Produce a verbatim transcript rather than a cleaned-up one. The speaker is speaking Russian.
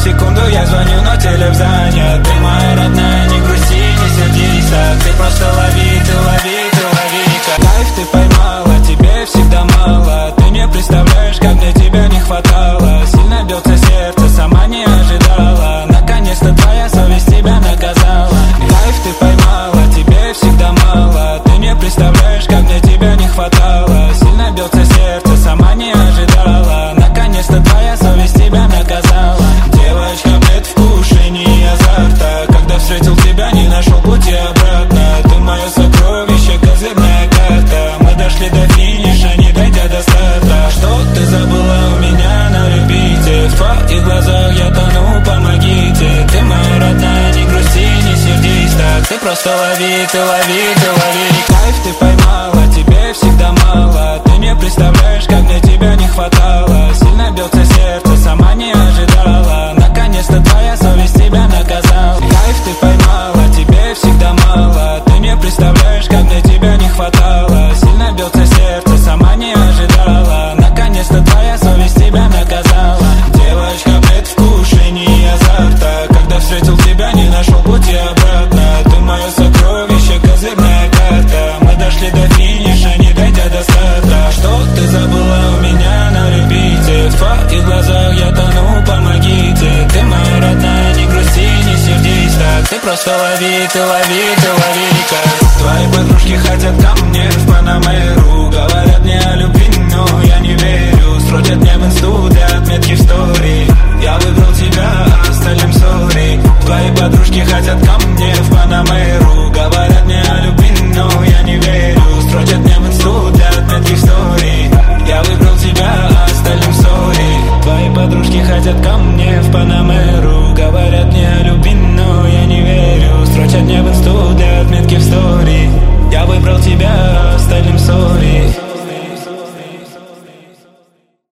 секунду я звоню, но телефон занят. Ты моя родная, не грусти, не сердись так. Ты просто лови, ты лови, ты лови-ка. Кайф ты поймала, тебе всегда мало. Ты не представляешь, как мне тебя не хватало. Сильно бьется сердце, сама не ожидала. Наконец-то твоя совесть тебя наказала. Кайф ты поймала, тебе всегда мало. Ты не представляешь, как мне тебя не хватало. Сильно бьется сердце, сама не ожидала. Наконец-то твоя совесть тебя наказала. Девочка, предвкушение азарта. Когда встретил тебя, не нашел пути обратно. Ты мое сокровище, козырная карта. Мы дошли до финиша, не дойдя до старта. Что ты забыла у меня на репите? В твоих глазах я тону, помогите. Ты моя родная, не грусти, не сердись так. Ты просто лови, ты лови, ты лови. Кайф ты поймала, тебе всегда мало. Ты не представляешь, как мне тебя не хватало. Сильно бьется сердце, сама не ожидала. Наконец-то твоя совесть тебя наказала. Кайф ты поймала, тебе всегда мало. Ты не представляешь, как мне тебя не хватало. Сильно бьется сердце, сама не ожидала. Наконец-то твоя совесть тебя наказала. Девочка, предвкушение азарта. Когда встретил тебя, не нашел пути обратно. Ты мое сокровище, козырная карта. Мы дошли до финиша, не дойдя до старта. Что ты забыла у меня на репите? В твоих глазах я тону, помогите. Ты моя родная, не грусти, не сердись так. Ты просто лови, ты лови, ты лови-ка. Твои подружки хотят ко мне в Панамеру. Говорят мне о любви, но я не верю. Строчат мне в инсту для отметки в стори. Я выбрал тебя, а остальным сори. Твои подружки хотят ко мне в Панамеру. Говорят мне о любви, но я не верю. Строчат мне в инсту для отметки в стори. Я выбрал тебя, а остальным сори. Твои подружки хотят ко мне в Панамеру. Говорят мне о любви, но я не верю. Строчат мне в инсту для отметки в стори. Я выбрал тебя, а остальным сори.